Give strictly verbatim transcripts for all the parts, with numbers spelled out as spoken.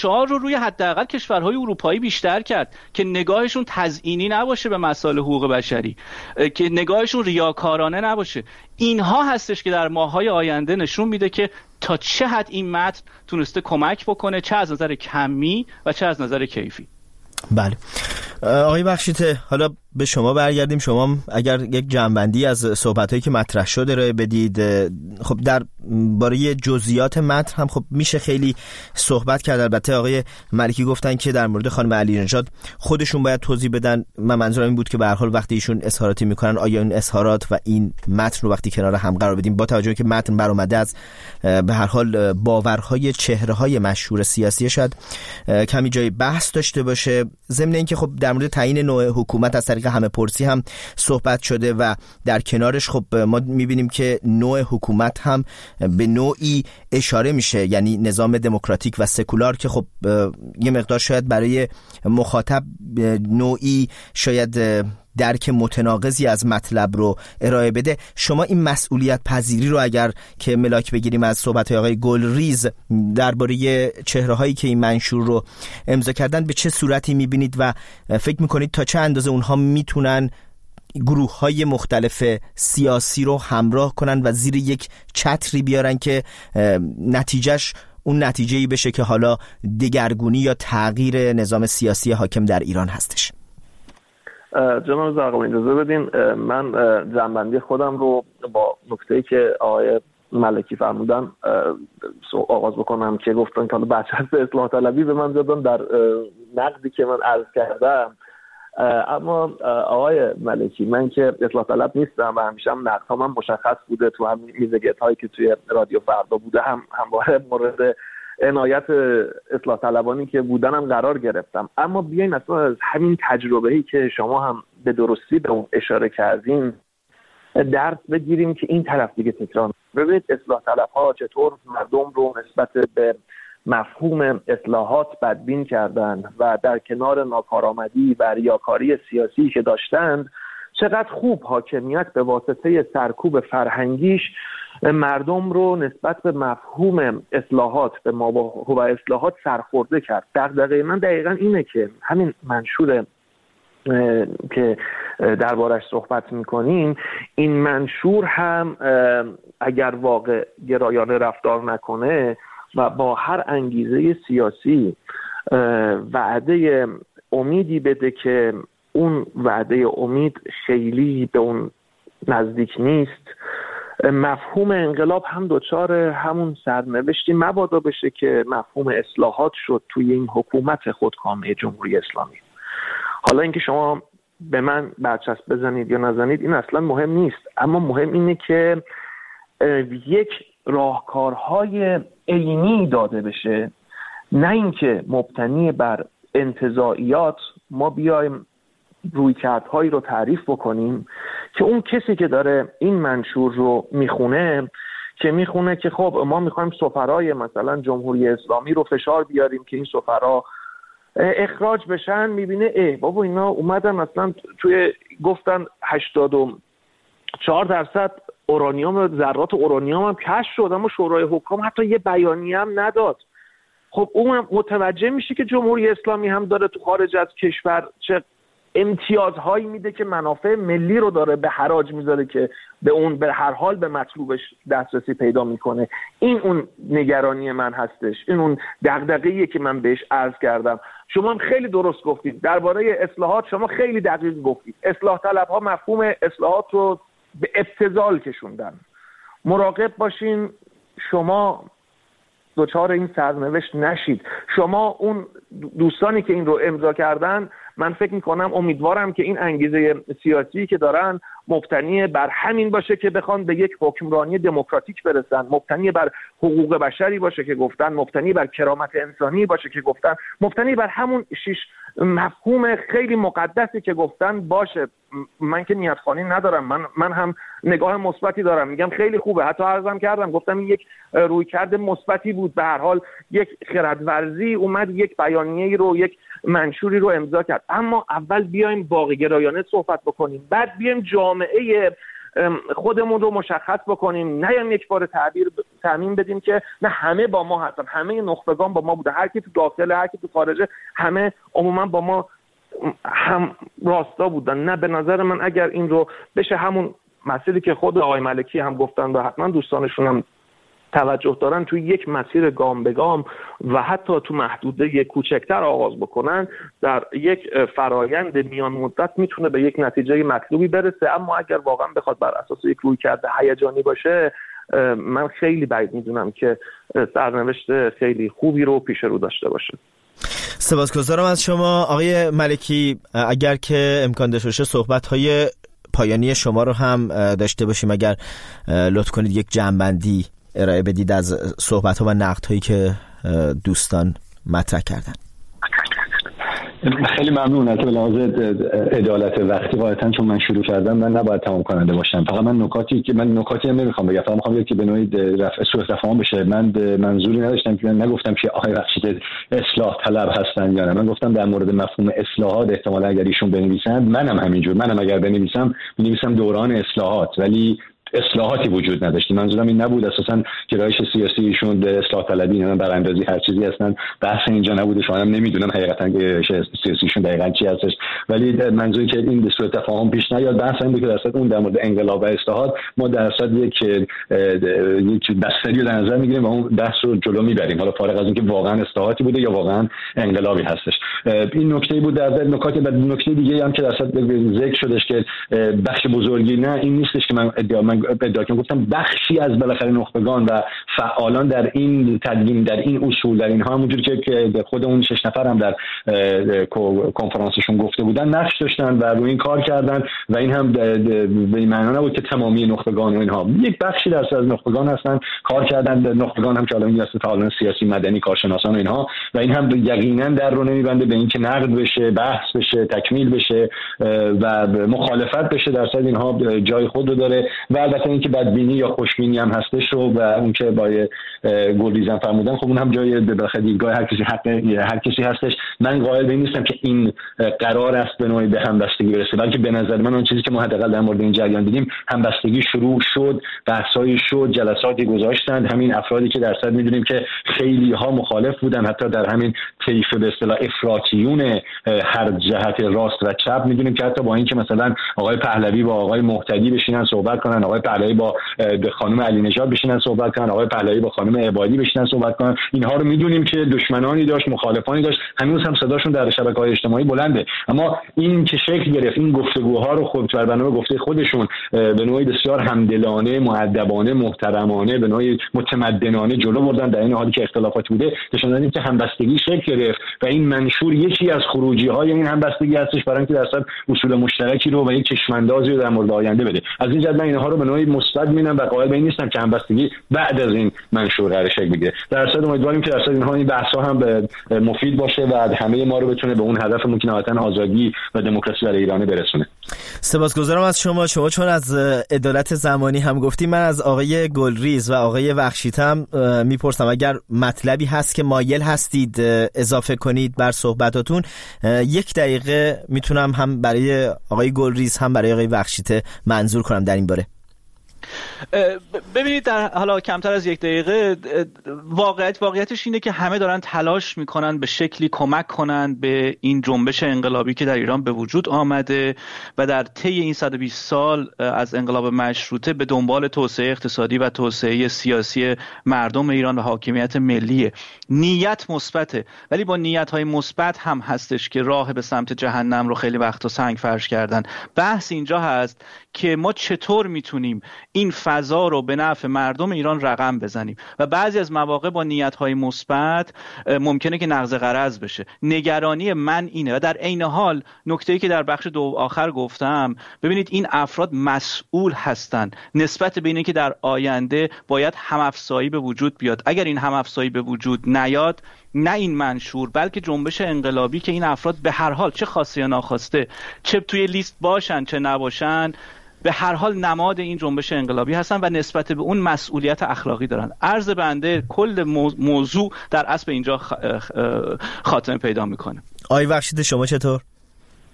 شعار رو روی حداقل کشورهای اروپایی بیشتر کرد که نگاهشون تزیینی نباشه به مسائل حقوق بشری، که نگاهشون ریاکارانه نباشه. اینها هستش که در ماه‌های آینده نشون میده که تا چه حد این متن تونسته کمک بکنه، چه از نظر کمی و چه از نظر کیفی. بله آقای بخشیته، حالا به شما برگردیم. شما اگر یک جمع‌بندی از صحبت‌هایی که مطرح شده ارائه بدید. خب در باره جزئیات متن هم خب میشه خیلی صحبت کرد. البته آقای ملکی گفتن که در مورد خانم علی نژاد خودشون باید توضیح بدن. من منظورم این بود که به هر حال وقتی ایشون اظهاراتی میکنن، آیا این اظهارات و این متن رو وقتی کنار هم قرار بدیم، با توجه به که متن برآمده از به هر حال باورهای چهره‌های مشهور سیاسی، شاید کمی جای بحث داشته باشه. ضمن اینکه خب در مورد تعیین نوع حکومت از طریق همه پرسی هم صحبت شده و در کنارش خب ما میبینیم که نوع حکومت هم به نوعی اشاره میشه، یعنی نظام دموکراتیک و سکولار، که خب یه مقدار شاید برای مخاطب نوعی شاید درک متناقضی از مطلب رو ارائه بده. شما این مسئولیت پذیری رو اگر که ملاک بگیریم از صحبت‌های آقای گلریز درباره چهره‌هایی که این منشور رو امضا کردن، به چه صورتی می‌بینید و فکر می‌کنید تا چه اندازه اونها میتونن گروه‌های مختلف سیاسی رو همراه کنن و زیر یک چتری بیارن که نتیجهش اون نتیجه‌ای بشه که حالا دگرگونی یا تغییر نظام سیاسی حاکم در ایران هستش؟ جناب زرقامی اجازه بدین من جنبندی خودم رو با نکته‌ای که آقای ملکی فرمودن آغاز بکنم که گفتن که برچسب اصلاح طلبی به من زدن در نقدی که من عرض کردم. اما آقای ملکی، من که اصلاح طلب نیستم و همیشه هم نقدها من مشخص بوده، تو هم میزگت هایی که توی رادیو فردا بوده هم همواره مورد عنایت اصلاح طلبانی که بودنم قرار گرفتم. اما بیاین اصلا از همین تجربه‌ای که شما هم به درستی به اون اشاره کردین درس بگیریم که این طرف دیگه تکرار. ببینید اصلاح طلب‌ها چطور مردم رو نسبت به مفهوم اصلاحات بدبین کردن و در کنار ناکارآمدی و ریاکاری سیاسی که داشتند، چقدر خوب حاکمیت به واسطه سرکوب فرهنگیش مردم رو نسبت به مفهوم اصلاحات به ما و اصلاحات سرخورده کرد. دغدغه من دقیقاً اینه که همین منشور که دربارش صحبت میکنیم، این منشور هم اگر واقع گرایانه رفتار نکنه و با هر انگیزه سیاسی وعده امیدی بده که اون وعده امید خیلی به اون نزدیک نیست، مفهوم انقلاب هم دوچار همون سرنوشتی مبادا بشه که مفهوم اصلاحات شد توی این حکومت خودکامه جمهوری اسلامی. حالا اینکه شما به من برچسب بزنید یا نزنید این اصلا مهم نیست، اما مهم اینه که یک راهکارهای عینی داده بشه، نه اینکه مبتنی بر انتزاعیات ما بیایم رویکردهایی رو تعریف بکنیم که اون کسی که داره این منشور رو میخونه که میخونه که خب ما میخوایم سفرای مثلا جمهوری اسلامی رو فشار بیاریم که این سفرا اخراج بشن، میبینه ای بابا اینا اومدن مثلا توی گفتن هشتاد و چهار درصد اورانیوم، ذرات اورانیوم هم کشف شد، اما شورای حکام حتی یه بیانیه هم نداد. خب اون متوجه میشه که جمهوری اسلامی هم داره تو خارج از کشور چه امتیازهایی میده که منافع ملی رو داره به حراج میذاره که به اون به هر حال به مطلوبش دسترسی پیدا میکنه. این اون نگرانی من هستش، این اون دغدغه‌ایه که من بهش عرض کردم. شما هم خیلی درست گفتید درباره اصلاحات، شما خیلی دقیق گفتید. اصلاح طلب‌ها مفهوم اصلاحات رو به ابتذال کشوندن. مراقب باشین شما دوچار این سرنوشت نشید. شما اون دوستانی که این رو امضا کردن، من فکر میکنم امیدوارم که این انگیزه سیاسی که دارن مبتنی بر همین باشه که بخوان به یک حکمرانی دموکراتیک برسن، مبتنی بر حقوق بشری باشه که گفتن، مبتنی بر کرامت انسانی باشه که گفتن، مبتنی بر همون شش مفهوم خیلی مقدسی که گفتن باشه. من که نیتخوانی ندارم، من من هم نگاه مثبتی دارم، میگم خیلی خوبه. حتی عرضم کردم گفتم این یک رویکرد مثبتی بود، به هر حال یک خردورزی اومد یک بیانیه‌ای رو، یک منشوری رو امضا کرد. اما اول بیایم واقع گرایانه صحبت بکنیم، بعد بیایم جامعه خودمون رو مشخص بکنیم، نیایم یک بار تعبیر تعمیم بدیم که نه همه با ما هستن، همه نخبگان با ما بوده، هر کی تو داخل هر کی تو خارجه همه عموما با ما هم راستا بودن. نه، به نظر من اگر این رو بشه همون مسیری که خود آقای ملکی هم گفتن و حتما دوستانشون هم توجه دارن، توی یک مسیر گام به گام و حتی تو محدوده کوچکتر آغاز بکنن، در یک فرایند میان مدت میتونه به یک نتیجه مطلوبی برسه. اما اگر واقعا بخواد بر اساس یک رویکرد هیجانی باشه، من خیلی بعید میدونم که سرنوشت خیلی خوبی رو پیش رو داشته باشه. سپاسگزارم از شما آقای ملکی. اگر که امکان داشته باشه صحبت‌های پایانی شما رو هم داشته باشیم، اگر لطف کنید یک جمع‌بندی ارائه بدید از صحبت‌ها و نقدهایی که دوستان مطرح کردن. خیلی ممنون. از لحاظ عدالت وقتی قاعدتاً چون من شروع کردم من نباید تمام کننده باشم. فقط من نکاتی که من نکاتی هم نمیخوام بگم، فقط میخوام بگم که به نوعی رفع سوء تفاهم بشه. من منظوری نداشتم که من نگفتم که آقای بخشید اصلاح طلب هستن یا نه. من گفتم در مورد مفهوم اصلاحات احتمالاً اگر ایشون بنویسند، منم همینجور، منم اگر بنویسم بنویسم دوران اصلاحات، ولی اصلاحاتی وجود نداشت. منظورم این نبود اساساً گرایش سیاسی ایشون به اصلاح طلبی نه براندازی هر چیزی هستن، بحث اینجا نبوده. شما هم نمیدونم حقیقتاً گرایش سیاسیشون دقیقاً چی هستش، ولی منظوری که این به صورت تفاهم پیش نیاد. بحث این بود که در اصل اون در مورد انقلاب و اصلاحات ما در اصل یک یک بستری رو در نظر میگیریم و اون بحث رو جلو میبریم، حالا فارغ از اینکه واقعاً اصلاحاتی بوده یا واقعاً انقلابی هستش. این نکته بود. در نکات بعد نکته دیگه هم که در اصل ذکر شدش که بخش بزرگی، نه این نیستش که من ادعا من ادعا کنم، گفتم بخشی از بالاخره نخبگان و فعالان در این تدوین، در این اصول، در اینها، همونجوری که خود اون شش نفر هم در کنفرانسشون گفته بودن، نقش داشتن و روی این کار کردن و این هم به این معنا نبود که تمامی نخبگان و اینها، یک بخشی در از نخبگان هستن کار کردن. نخبگان هم که الان این فعالان سیاسی، مدنی، کارشناسان و اینها، و این هم یقینا در رو نمیبنده به اینکه نقد بشه، بحث بشه، تکمیل بشه و مخالفت بشه. در صد اینها جای خود رو داره و البته اینکه بدبینی یا خوشبینی هم هستش و اون که با گلریزم فرمودن، خب اون هم جای به بخاطر دیدگاه هر کسی، حق هر کسی هستش. من قائل به این نیستم که این قرار است به نوعی به همبستگی برسه، بلکه به نظر من اون چیزی که ما حداقل در مورد این جریان دیدیم، همبستگی شروع شد، بحثایی شد، جلساتی گذاشتند. همین افرادی که در صد میدونیم که خیلی ها مخالف بودن، حتی در همین طیف به اصطلاح افراطیون هر جهت راست و چپ میدونیم که حتی با اینکه مثلا آقای پهلوی با آقای مهتدی بشینن صحبت کنن، آقای پهلوی با خانم علی نژاد بشینن صحبت کنن، آقای پهلوی با خانم عبادی بشینن صحبت کنن، اینها رو میدونیم که دشمنانی داشت، مخالفانی داشت، هنوز هم صداشون در شبکه‌های اجتماعی بلنده. اما این که شکل گرفت، این گفتگوها رو خود بر بنای گفته خودشون به نوعی بسیار همدلانه، مؤدبانه، محترمانه، به نوعی متمدنانه جلو بردن، در این حالی که اختلافات بوده نشون دادن که همبستگی شکل گرفت و این منشور یکی از خروجی‌های این همبستگی هستش برای اینکه در اصل اصول مشترکی رو و یک چشم‌اندازی رو در مورد آینده بده. از این جهت من اینها رو به نوعی مثبت می‌بینم و قائل به این نیستم که همبستگی بعد از این منشور قرار شکل بگیره. در اصل امیدواریم که در اصل اینها این بحث‌ها هم به مفید باشه و همه ما رو بتونه به اون هدفمون که نهایتاً آزادی و دموکراسی برای ایران برسونه. سپاسگزارم از شما. شما چون از عدالت زمانی هم گفتیم، من از آقای گلریز و آقای بخشیتم میپرسم اگر مطلبی هست که مایل هستید اضافه کنید بر صحبتاتون، یک دقیقه میتونم هم برای آقای گلریز هم برای آقای بخشیته منظور کنم در این باره. ببینید، در حالا کمتر از یک دقیقه، واقعیت واقعیتش اینه که همه دارن تلاش میکنن به شکلی کمک کنن به این جنبش انقلابی که در ایران به وجود آمده و در طی این صد و بیست سال از انقلاب مشروطه به دنبال توسعه اقتصادی و توسعه سیاسی مردم ایران و حاکمیت ملی. نیت مثبته، ولی با نیت‌های مثبت هم هستش که راه به سمت جهنم رو خیلی وقتا سنگ فرش کردن. بحث اینجا هست که ما چطور میتونیم این فضا رو به نفع مردم ایران رقم بزنیم و بعضی از مواقع با نیت‌های مثبت ممکنه که نقض غرض بشه. نگرانی من اینه و در عین حال نکته‌ای که در بخش دو آخر گفتم، ببینید این افراد مسئول هستن نسبت به اینکه در آینده باید هم‌افزایی به وجود بیاد. اگر این هم‌افزایی به وجود نیاد، نه این منشور بلکه جنبش انقلابی که این افراد به هر حال چه خواسته یا ناخواسته، چه توی لیست باشن چه نباشن، به هر حال نماد این جنبش انقلابی هستن و نسبت به اون مسئولیت اخلاقی دارن. عرض بنده کل موضوع در اصل اینجا خاتمه پیدا میکنه. آقای بخشیده شما چطور؟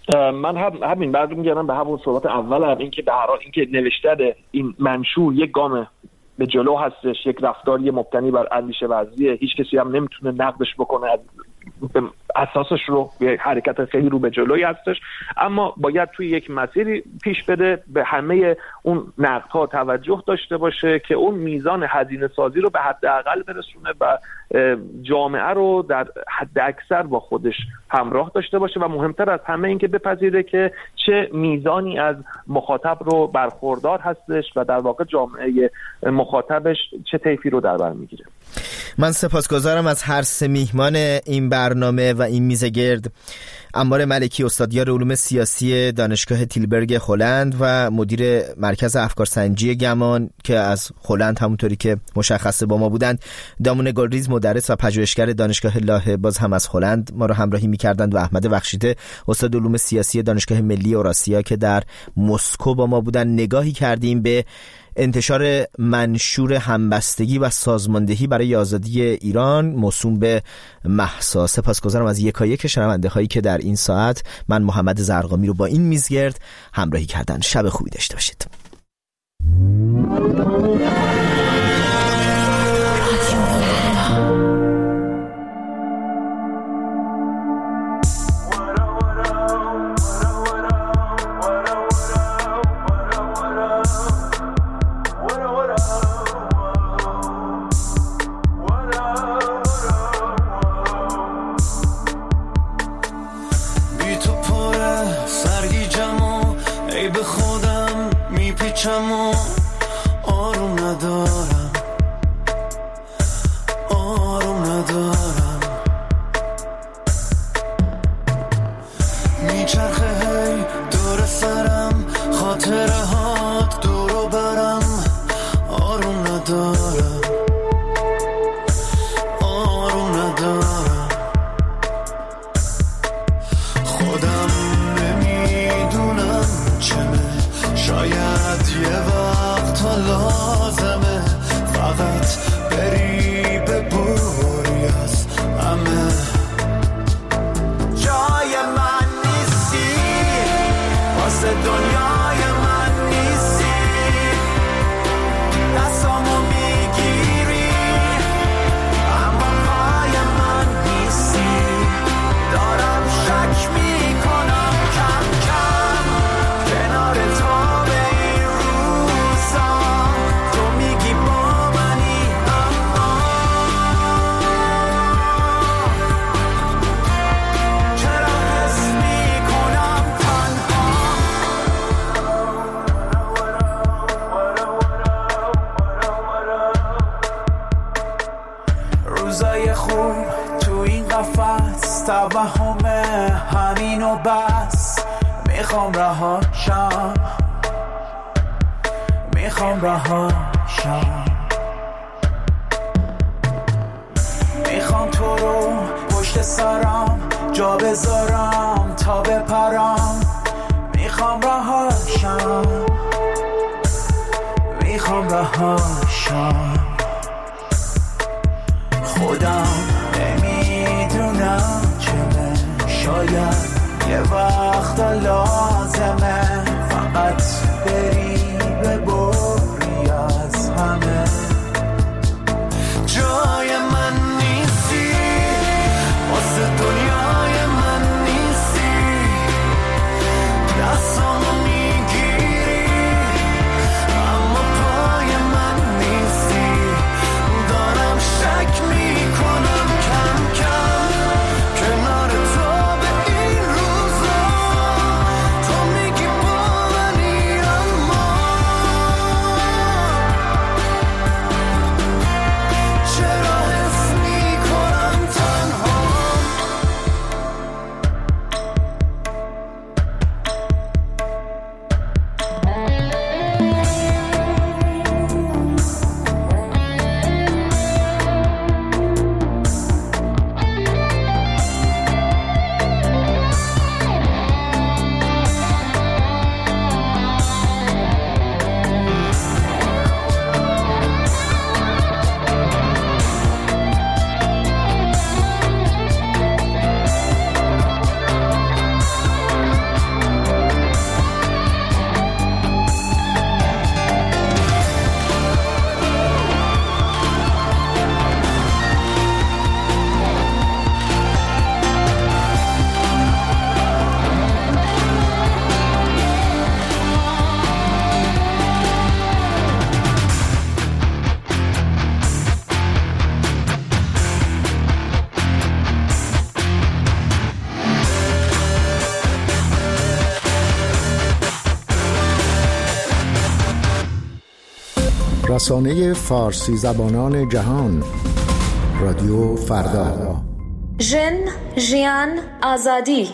من هم همین بعد میگم به همون صحبت اول هم این که به هر حال این که نوشتن این منشور یک گام به جلو هستش، یک رفتاری مبتنی بر اندیشه ورزیه، هیچ کسی هم نمیتونه نقدش بکنه، اساسش رو به حرکت خیلی رو به جلوی هستش، اما باید توی یک مسیری پیش بده، به همه اون نقدها توجه داشته باشه که اون میزان هزینه سازی رو به حداقل برسونه و جامعه رو در حد اکثر با خودش همراه داشته باشه و مهمتر از همه این که بپذیره که چه میزانی از مخاطب رو برخوردار هستش و در واقع جامعه مخاطبش چه طیفی رو در بر میگیره. من سپاسگزارم از هر سه میهمان این برنامه و این میز گرد، انبار ملکی، استادیار علوم سیاسی دانشگاه تیلبرگ هلند و مدیر مرکز افکارسنجی گمان که از هلند همونطوری که مشخصه با ما بودند، دامون گلریز مدرس و پژوهشگر دانشگاه لاهه باز هم از هلند ما رو همراهی می‌کردند و احمد بخشیده استاد علوم سیاسی دانشگاه ملی اوراسیا که در مسکو با ما بودند. نگاهی کردیم به انتشار منشور همبستگی و سازماندهی برای آزادی ایران موسوم به مهسا. سپاسگزارم از یکایک شنونده هایی که در این ساعت من محمد زرقامی رو با این میزگرد همراهی کردن. شب خوبی داشته باشید. آروم ندارم آروم ندارم میچرخه هی دور سرم خاطره هات دورو برم آروم ندارم آروم ندارم خودم نمیدونم چمه شاید یه وقت لازمه فقط بری ببری از همه جای من نیستی واسه دنیای من نیستی دستامو میگیری اما پای من نیستی دارم شک میکنم کم کم کنار تو توهم همین و بس میخوام رهاشم میخوام رهاشم میخوام تو رو پشت سرم جا بذارم تا بپرم میخوام رهاشم میخوام رهاشم خودم نمیدونم شاید یه وقت لازمه فقط بری ببری از همه جای من نیستی واسه دنیای من نیستی دستامو میگیری اما پای من نیستی دارم شک میکنم کم کم کنار تو به این رسانه فارسی زبانان جهان، رادیو فردا. ژن، ژیان، آزادی.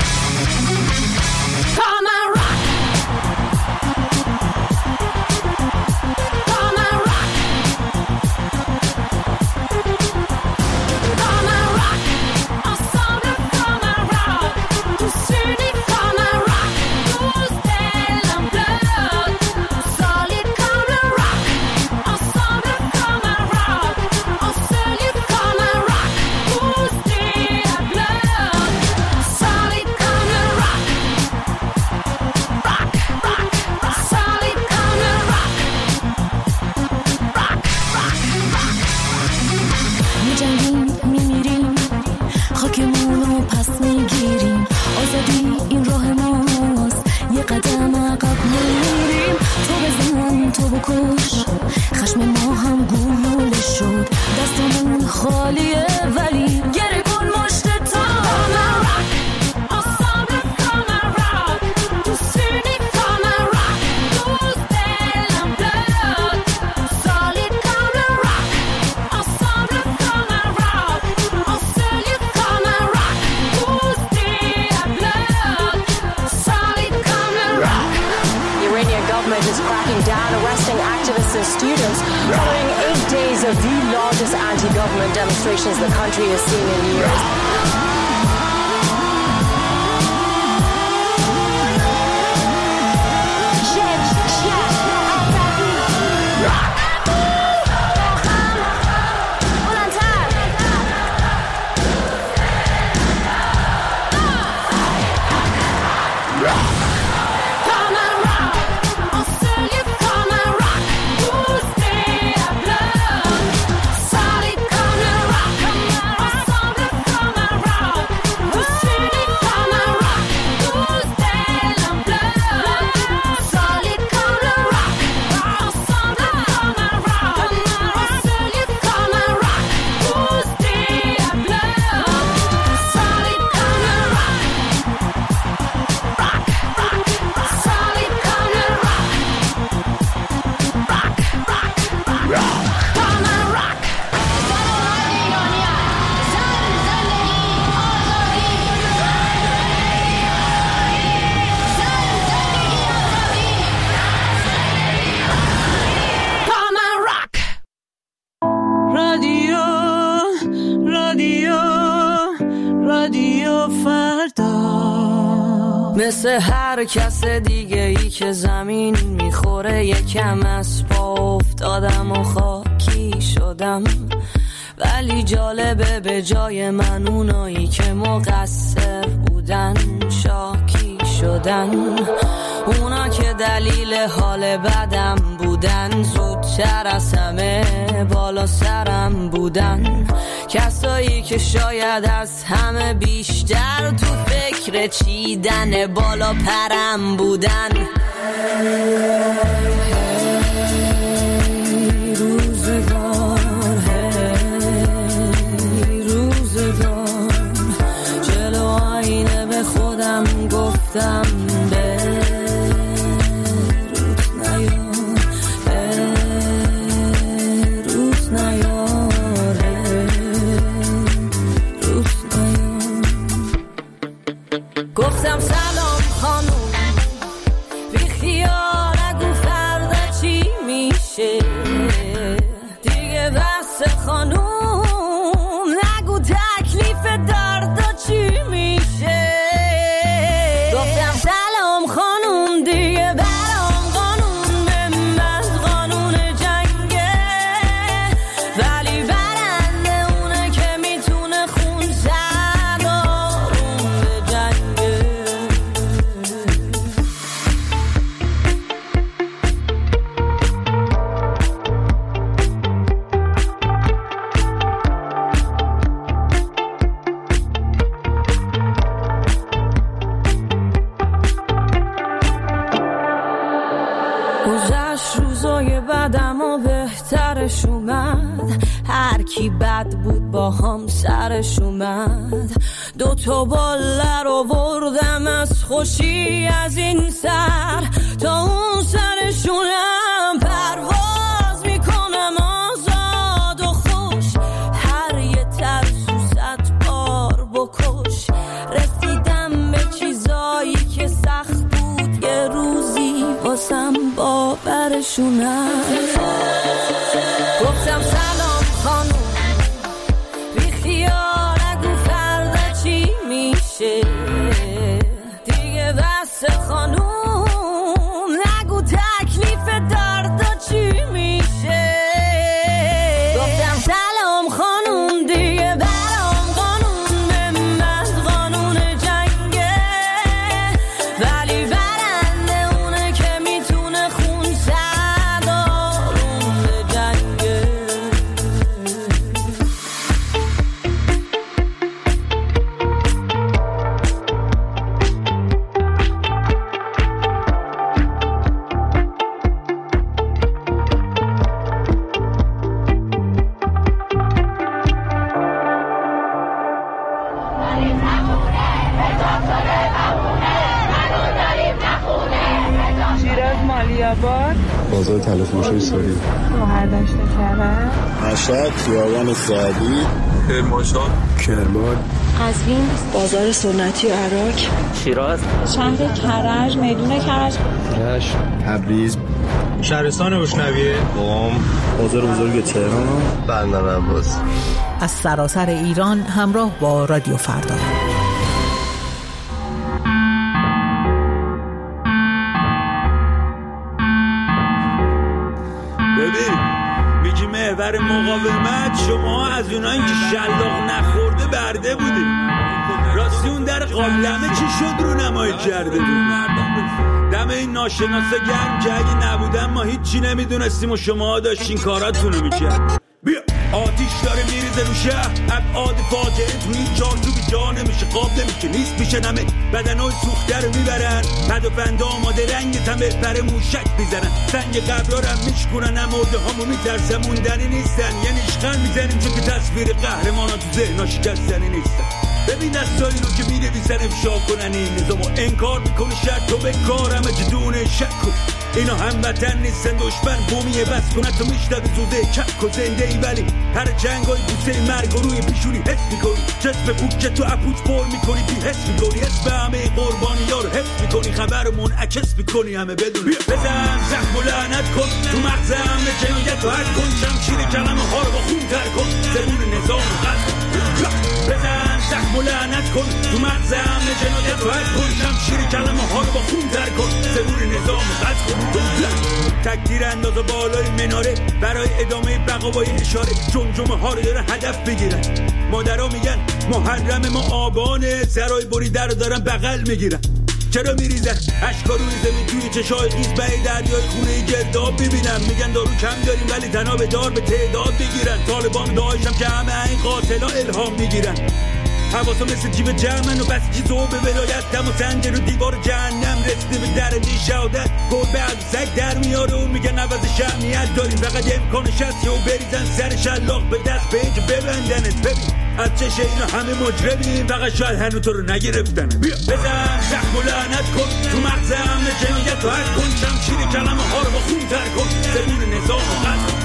Demonstrations the country has seen in years. مثل هر کس دیگه ای که زمین میخوره یکم از پا افتادم و خاکی شدم، ولی جالبه به جای من اونایی که مقصر بودن شاکی شدن. اونا که دلیل حال بدم بودن زودتر از همه بالا سرم بودن. کسایی که شاید از همه بیشتر تو فکر چیدن بالا پرم بودن. هی روزگار، هی روزگار، جلو آینه به خودم گفتم به گفتم سلام خانوم، بی خیال نگو فردا چی میشه دیگه، بس خانوم نگو تکلیف دردا چی میشه. گفتم سلام خانوم، دیگه برام قانون به من قانون جنگه، ولی برنده اونه که میتونه خون سردارون به جنگه. گذشت روزای بعدم و بهترش اومد، هر کی بد بود با هم سرش اومد. دو تا باله رو بردم از خوشی از این سر تا اون سرشونم پرواز میکنه خوش. رسیدم به چیزایی که سخت بود یه روزی واسم باورشونم. گفتم سلام خانوم بی خیال نگو فردا چی میشه دیگه، بس خانوم نگو تکلیف دردا چی میشه. گفتم سلام خانوم دیگه برام قانون به من قانون جنگه، ولی برنده اونه که میتونه خون سردارون به جنگه. شیراز مالیاباد، بازار تلفروشی سوری، مهردشت کرم، مشهد خیابان سعدی، کرمانشاه، کرمان، قزوین، بازار سنتی و عراق، شیراز، شهر کرج، میدون کرج، رشت، تبریز، شهرستان روشنویه، قم، بازار بزرگ تهران، بندر عباس. از سراسر ایران همراه با رادیو فردا. ببین میگی محور مقاومت، شما از اونایی که شلاق نخورده برده بودی. راستی اون در قابلمه چی شد رو نمایی کرده بود؟ دم این ناشناسه گرم که اگه نبودن ما هیچی نمیدونستیم و شما داشتین کاراتونو میکرد. بیا آتیش داره میریزه رو شهر، ابعاد فاجعه توی چارچوبی جا نمیشه، قاب نمیشه، نیست میشه نمه، بدنای سوخته رو میبرن، پد و پنده آماده رنگ تمه پر موشک میزنن، سنگ قبرها رو هم میشکنن، هم مرده هامو میترسن موندنی نیستن، یعنی اشغال میزنیم چون که تصویر قهرمانا تو ذهنا شکستنی نیستن. ببین دستایی رو که مینویسن افشا کنن این نظامو انکار میکنه، شرط تو به کار همه جدونه شک کن. اینا هموطن نیستن، دشمن بومیه بس کنه تو میشنوی زوده چک و زنده ای، ولی هر جنگای بوسه مرگ روی پیشونی حس میکنی، جسم پوک تو اپوچ پر میکنی بی حس میکنی، اسم همه قربانی ها رو حفظ میکنی، خبر منعکس میکنی همه بدونی. بزن زخم و لعنت کن تو مغز همه جنایت و حد کن، شمشیر کلمه ها رو با خون تر کن، زبون نظام رو قد کن. بزن زخم و لعنت کن تو مغز همه جنایت و حد کن، شمشیر کلمه ها رو با خون تر کن، زبون نظام رو قد کن. تکتیر انداز بالای مناره برای ادامه بقا با این اشاره، جمجمه ها رو دارن هدف بگیرن. مادرها میگن محرم ما آبانه، سرای بریده رو دارن بغل میگیرن. چرا میریزن اشکا روی زمین توی چشای خیز به دریای خونه گرداب ببینم، میگن دارو کم داریم ولی تناب دار به تعداد بگیرن. طالبان داعشم که همه این قاتلا الهام میگیرن، حواسا مثل جیب جمعن و بس چیزو به ولایت دم و سنجر و دیوار جهنم رسیده به درجه شهادت، گربه از سگ در میاره و میگن عوض شهمیت داریم، فقط امکانش هست و بریزن سر شلاق به دست به اینکه ببندنت. ببین از چشه اینا همه مجرمیم، فقط شاید هنو تو رو نگرفتن. بیا بزن زخم و لعنت کن تو مغز همه جنایت و حد کن، شمشیر کلمه ها رو با خون تر کن، زبون نظام رو قد کن.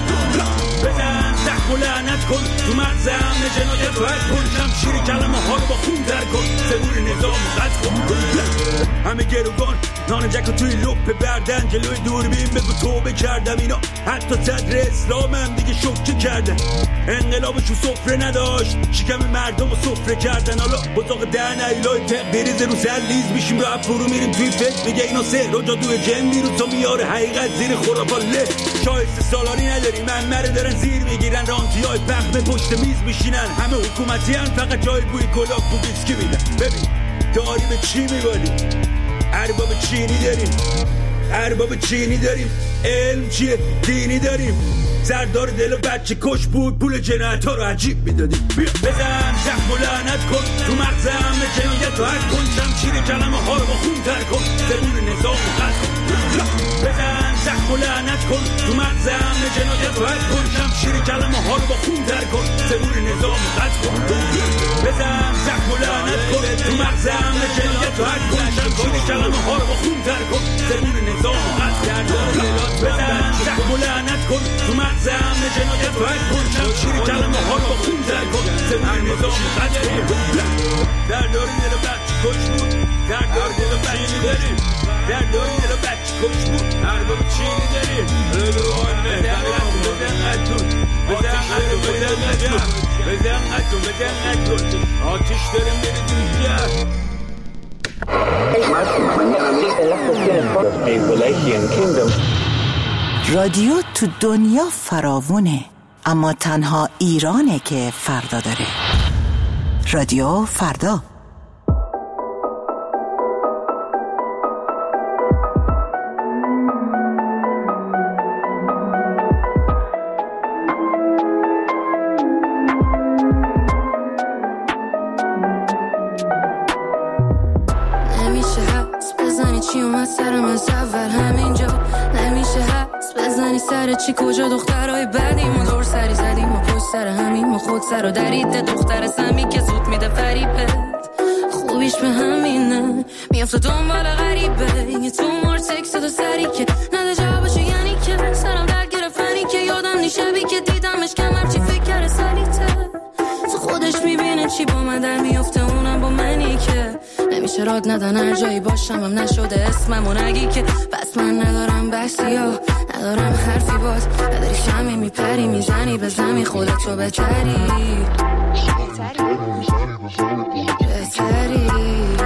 بزن زخم و لعنت کن تو مغز همه جنایت و حد کن، شمشیر کلمه ها رو با خون تر کن، زبون نظام رو قد کن. همه گروگان نان جک و توی لپ بردن، جلوی دوربین بگو توبه کردم. اینا حتی صدر اسلام هم دیگه شوکه کردن، انقلابشو سفره نداشت، شکم مردم رو سفره کردن. حالا بزاق دهن ایلای تق بریز رو سر لیز میشیم، رو فرو میریم توی فکر میگه اینا سهر و جادوی جن میرو تا میاره حقیقت زیر خرافا له. شایسته سالاری نداری من مره دارن زیر میگیرن، رانتی های پخمه پشت میز میشینن، همه حکومتی هن فقط جای بوی کلاک بو بیسکی میدن. ببین داری به چی میبالی؟ ارباب چینی داریم، ارباب چینی داریم، علم چیه؟ دینی داریم، سردار دل و بچه کش بود، پول جنایت ها رو عجیب میدادیم. بیا بزن زخم و لعنت کن تو مغز همه جنایت و حد کن، شمشیر کلمه ها رو با خون تر کن، زبون نظام رو قد کن. بزن زخم و لعنت کن تو مغز همه جنایت و حد کن، شمشیر کلمه ها رو با خون تر کن، زبون نظام رو قد کن. بزن زخم و لعنت کن تو مغز همه جنایت و حد کن، شمشیر کلمه ها رو با خون تر کن، زبون نظام رو قد کن. بزن زخم و لعنت کن تو مغز همه جنایت و حد کن، شمشیر کلمه ها رو با خون تر کن، هر نظام خطری در داری دل بچه کش بود در داری دل بچه داریم در داری دل بچه کش بود هر باب چینی داریم رضوانه بزن قدون بزن قدون بزن قدون بزن قدون بزن قدون آتیش داریم میریزیم جر رادیو تو دنیا فراوونه، اما تنها ایرانه که فردا داره. رادیو فردا. نمیشه حس بزنی چی اومد سرم از اول همینجا، نمیشه حس بزنی سر چی کجا دخترای بدیم و دور سری زدیم و پشت سر همیم و خود سر و درید دختر سمی که زود میده فریبت خوبیش به همینه میافته دنبال غریبه یه تو مار تکست دو سری که نده جوابشو یعنی که سرم درد گرفتنی که یادم نیشبی که دیدمش کمر چی فکر کرده سریته تو خودش میبینه چی با من در میافته اونم با منی که نمیشه راد ندن هر جایی باشم هم نشده اسمم و نگی که بس من ندارم بحثی ها ندارم حرفی باز نداری شمی میپری میزنی به زمی خودتو بهتری بهتری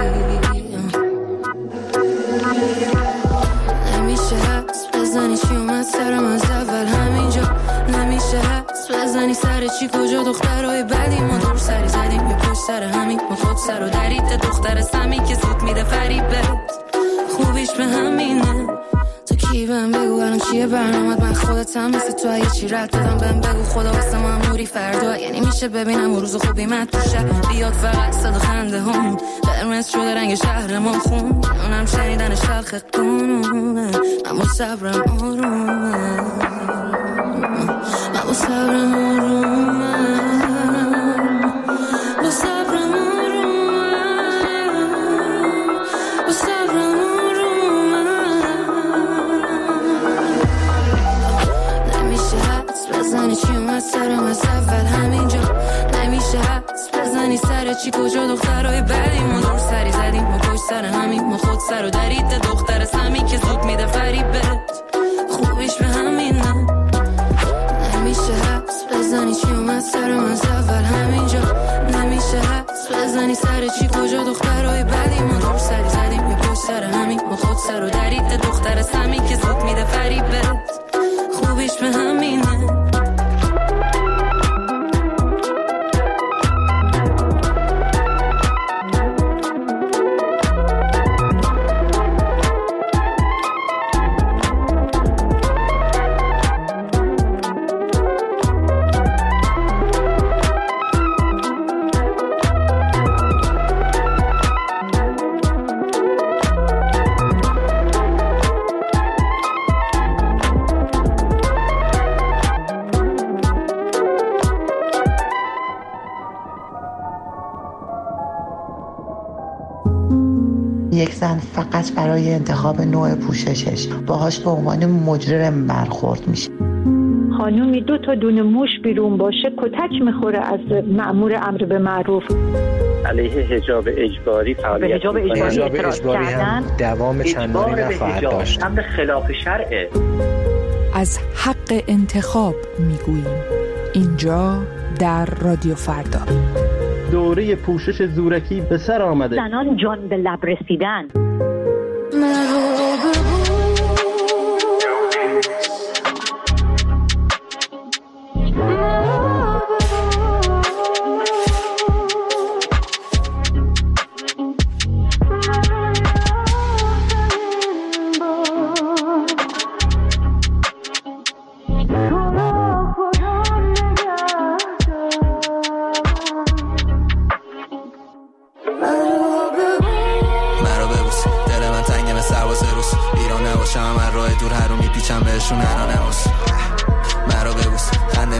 نمیشه حس بزنی چی اومد سرم از اول همینجا نمیشه حس بزنی سر چی کجا دخترهای بدی ما دور سری زدیم یه پشت سر همین ما خود سر و درید دختر سمی که زود میده فریبت خوبیش به همینه تو کی بهم بگو الان چیه برنامت من خودتم مثل تو اگه چی رد دادم بهم بگو خدا واسه ما هم نوری فردا یعنی میشه ببینم روز خوبی من تو شهر بیاد فقط صدا خنده هم قرمز شده رنگ شهر ما خون اونم شنیدن شلخ قانونه اما صبرم آرومه اما صبرم آرومه با صبرم آرومه با صبرم آرومه نمیشه حدس بزنی چی اومد سرم از اول همینجا نمیشه حدس بزنی سر چی کجا دخترهای بدی ما دور سری زدیم ما پشت سر همین ما خود سر و درید دختر سمی که زود میده فریبت خوبیش به همینه نمیشه حدس بزنی چی اومد سرم از اول همینجا نمیشه حدس بزنی سر چی کجا دخترهای بدی ما دور سری زدیم یه پشت سر همین ما خود سر و درید دختر سمی که زود میده فریبت خوبیش به همینه یک زن فقط برای انتخاب نوع پوششش باهاش به عنوان مجرم برخورد میشه. خانومی دو تا دونه موش بیرون باشه کتک میخوره از مأمور امر به معروف. علیه حجاب اجباری فعالیت حجاب اجباری, حجاب اجباری هم دوام چندانی نخواهد داشت. امر خلاف شرعه. از حق انتخاب میگوییم اینجا در رادیو فردا. دوره پوشش زورکی به سر آمده. زنان جان به لب رسیدن.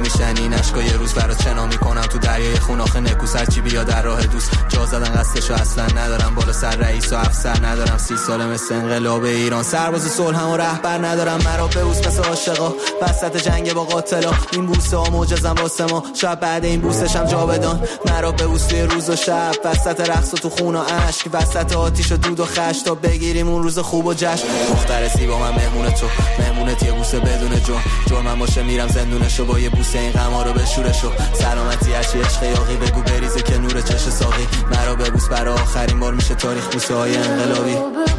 میشنی نشکا یه روز برات چنا میکنم تو دریای خون آخه نکوس هرچی بیا در راه دوست جا زدن قصدشو اصلا ندارم بالا سر رئیس و افسر ندارم سی ساله مثل انقلاب ایران سرباز صلح هم و رهبر ندارم مرا ببوس مثل عاشقا وسط جنگ با قاتلا این بوسه ها معجزم واسه ما شاید بعد این بوسشم جا بدان مرا ببوس توی روز و شب وسط رقص و تو خون و اشک وسط آتیش و دود و خش تا بگیریم اون روز خوب و جشن دختر زیبا من مهمون تو مهمونت یه بوسه بدون جرم جرمم باشه میرم زندونشو با یه بوسه این غما رو بشورشو سلامتی هرچی عشق یاقی بگو بریزه که نور چش ساقی مرا ببوس برای آخرین بار میشه تاریخ بوسه های انقلابی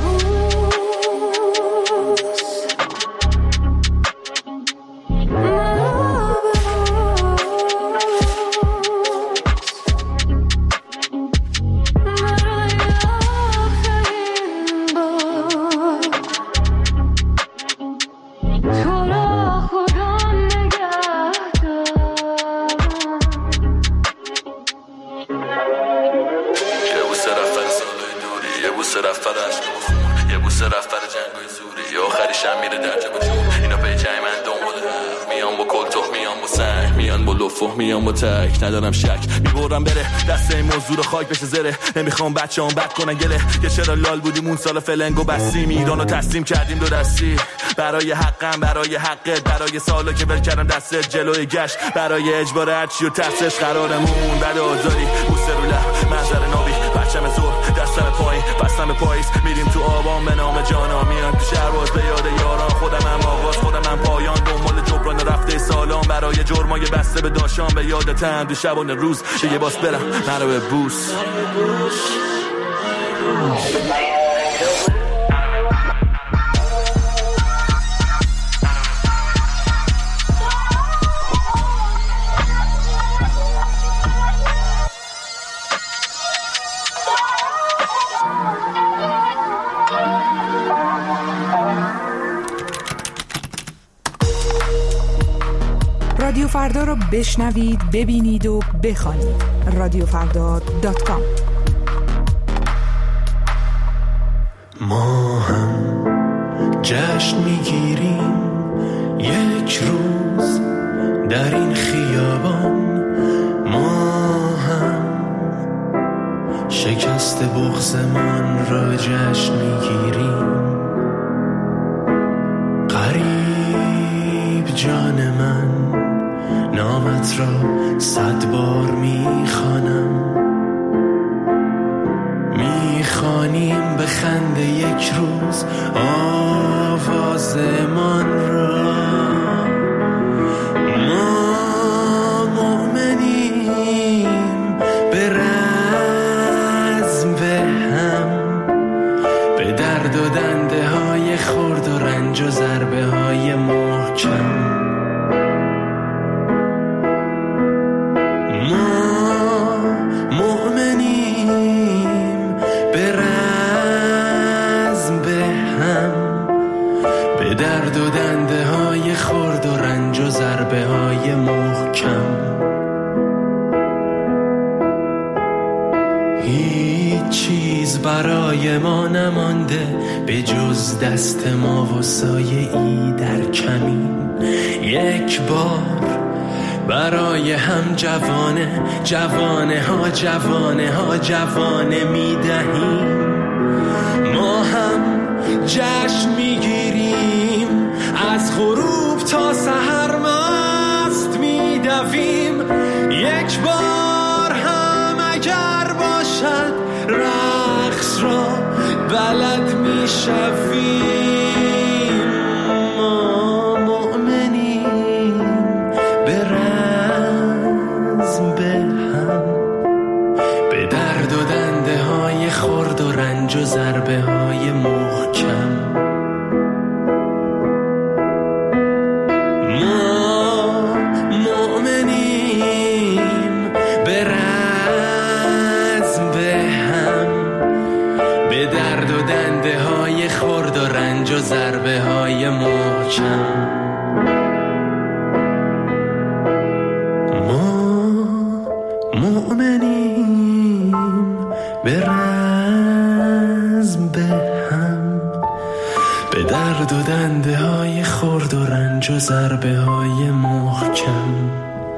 میام با تک ندارم شک میبرم بره دست این موضوع رو خاک بشه زره نمیخوام بچه هم بد کنن گله که چرا لال بودیم اون سال فلنگو بستیم ایران رو تسلیم کردیم دو دستی برای حقم برای حقت برای سالا که ول کردم دستت جلوی گشت برای اجبار هرچی و ترسش قرارمون بعد آزاری بوسه رو لب منظر نابی بچم زور دستم پایین بستم به پاییز میریم تو آبان به نام جانا میان تو شهر باز به یاد یاران خودم هم آغاز خودم هم پایان دنبال جبران رفته سالان برای جرمای بسته به داشان به یادتم دو شبانه روز یه باس برم مرا به بوس رادیو فردا رو بشنوید، ببینید و بخوانید. رادیو فردا دات کام. ما هم جشن میگیریم یک روز در این خیابان، ما هم شکست بغضمان را جشن میگیریم. قریب جان من نامت را صد بار میخوانم، میخوانیم به خنده یک روز آوازمان را. ما مؤمنیم به رزم به هم، به درد و دنده های خرد و رنج و ضربه های محکم. درد و دنده های خرد و رنج و ضربه های محکم. هیچ چیز برای ما نمانده به جز دست ما و سایه ای در کمین. یک بار برای هم جوانه جوانه ها جوانه ها جوانه می دهیم. ما هم جشن می گیریم، از غروب تا سحر مست می دویم. یک بار هم اگر باشد رقص را بلد می شویم. ما مؤمنیم به رزم به هم، به درد و دنده های خرد و رنج و ضربه های محکم. ضربه های محکم. ما مؤمنیم به رزم به هم، به درد و دنده های خرد و رنج و ضربه های محکم.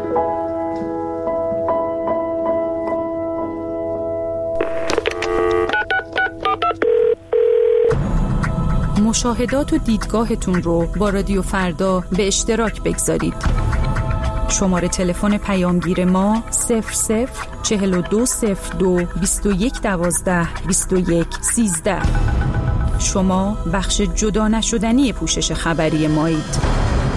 مشاهدات و دیدگاهتون رو با رادیو فردا به اشتراک بگذارید. شماره تلفن پیامگیر ما صفر صفر چهل و دو صفر دو بیست و یک دوازده بیست و یک سیزده. شما بخش جدا نشدنی پوشش خبری مایید.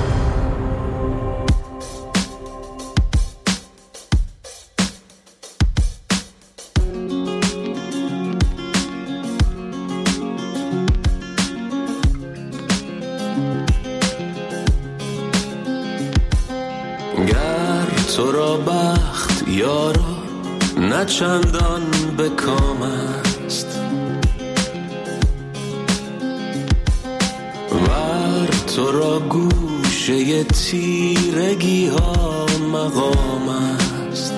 تو را بخت یارا نه چندان به کام است، ور تو را گوشه تیرگی ها مقام است.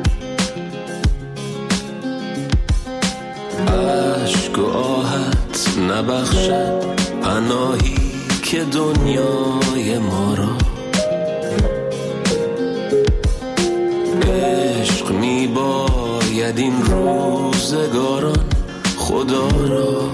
عشق و آهت نبخشد پناهی که دنیای ما را، عشق می باید این روزگاران خدا را.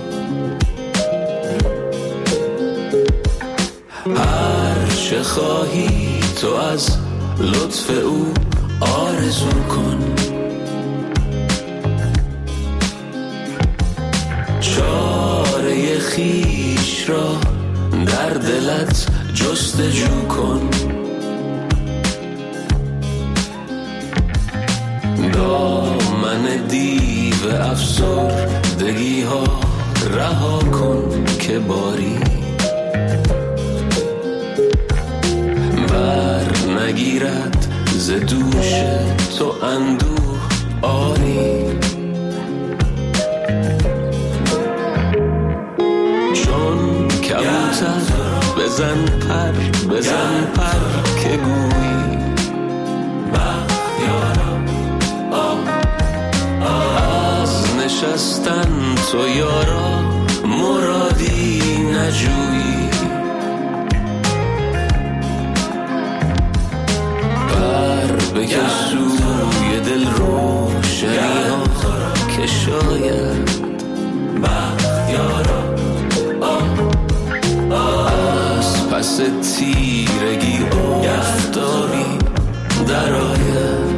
هر چه خواهی تو از لطف او آرزو کن، چاره خویش را در دلت جستجو کن. دامن دیو افسردگی ها رها کن که باری بر نگیرد ز دوش تو اندوه آری. چون کبوتر بزن پر بزن پر که گویی نشستن تو یارا مرادی نجویی. بر بکش سوی دل روشنی ها که شاید بخت یارا از پس تیرگی آفتابی در آید.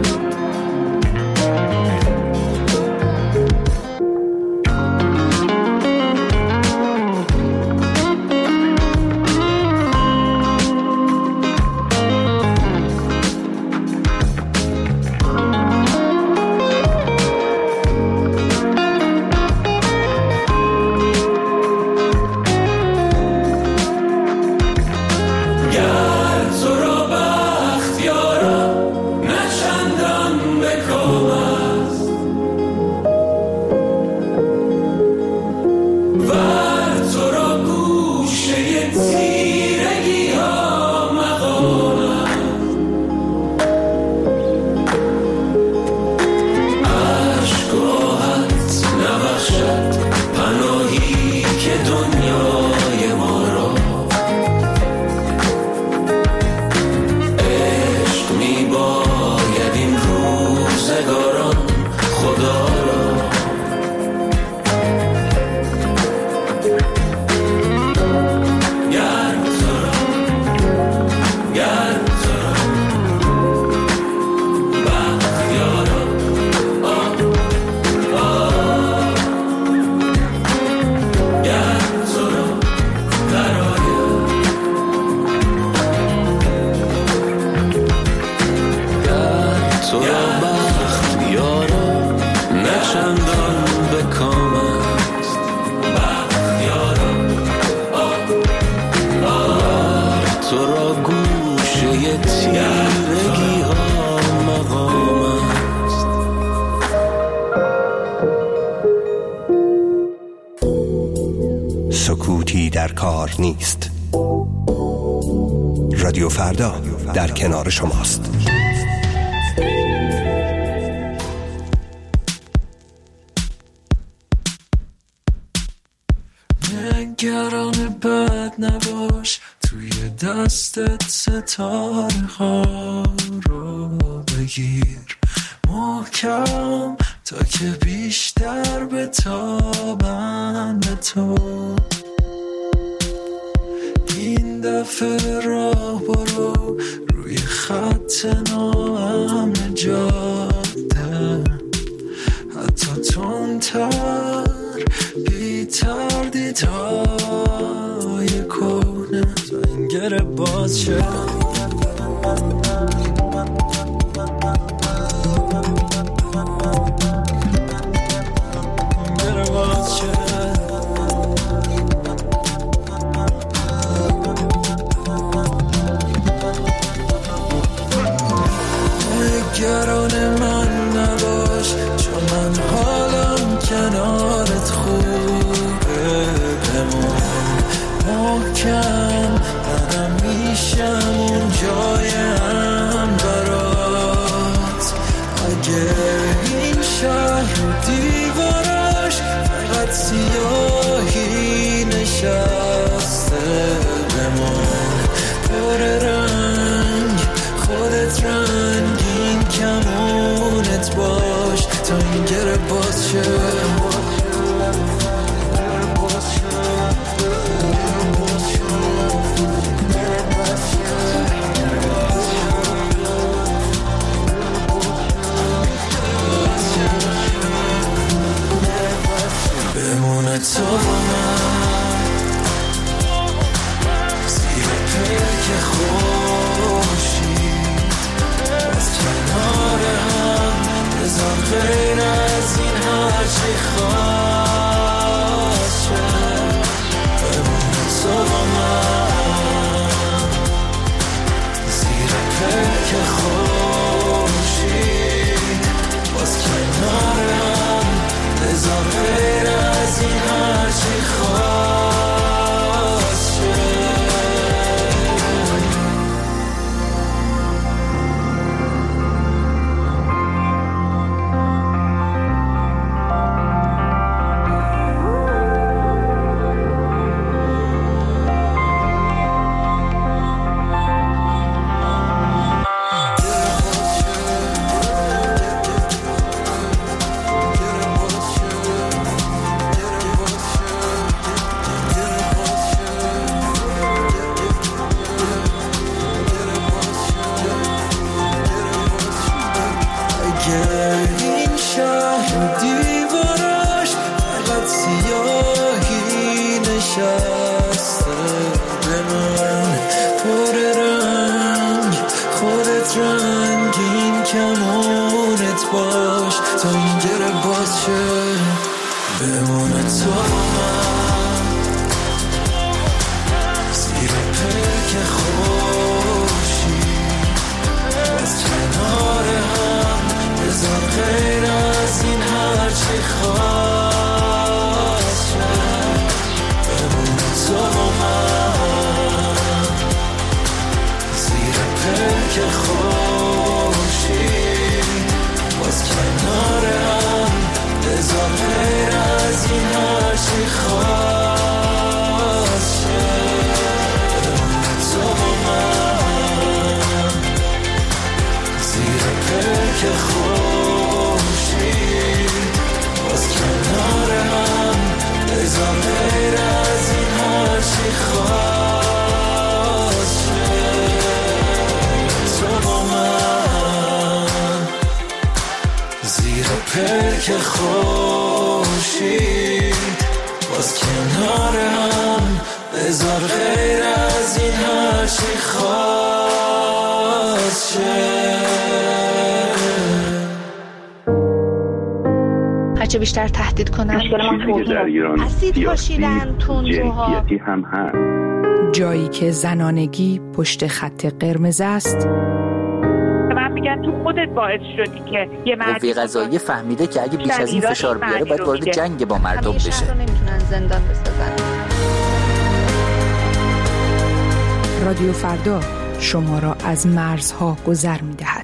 سکوتی در کار نیست. رادیو فردا در کنار شماست. نگران بد نباش، توی دستت ستاره ها رو بگیر محکم تا که بیشتر بتابن به تو. دفعه راه برو روی خط ناامن جاده، حتی تندتر بی تردیدهای کنه تا این گره باز شه. نگران من نباش چون من حالم کنارت خوبه، بمون محکم منم میشم اون جایم برات. اگه این شهر و دیواراش فقط سیاهی نشسته، بمون پر رنگ خودت رنگین کمونت باش تا این گره باز شه. بمونه تو با من زیر پلک خورشید، باز کنار هم بذار غیر از این هرچی خواست شه. بمونه تو با من زیر پلک خورشید، باز کنار هم بذار غیر از این هرچی خواست شه. این شهر دیواراش فقط سیاهی نشسته، به من پر رنگ خودت رنگین کمونت باش تا این گره باز شه. بمونه تو من زیر پلک خورشید، باز کنار هم بذار غیر از این هرچی خواست شه. بمونه تو با من زیر پلک خورشید، باز کنار هم بذار غیر از این هرچی خواست شه. بمونه تو با من زیر پلک خورشید، باز کنار هم بذار غیر از این هرچی خواست شه. تو با من زیر پلک خورشید، باز کنار هم بذار غیر از این هرچی خواست شه. هرچه بیشتر تهدید کنن اسید پاشیدن تندروها هم هست. جایی که زنانگی پشت خط قرمز است. من میگن تو خودت باعث شدی که یه مرد قوه قضاییه فهمیده که اگه بیش از این فشار بیاره باید وارد جنگ با مردم بشه. همیشه رو نمیتونن زندان بسازن. رادیو فردا شما را از مرزها گذر میدهد.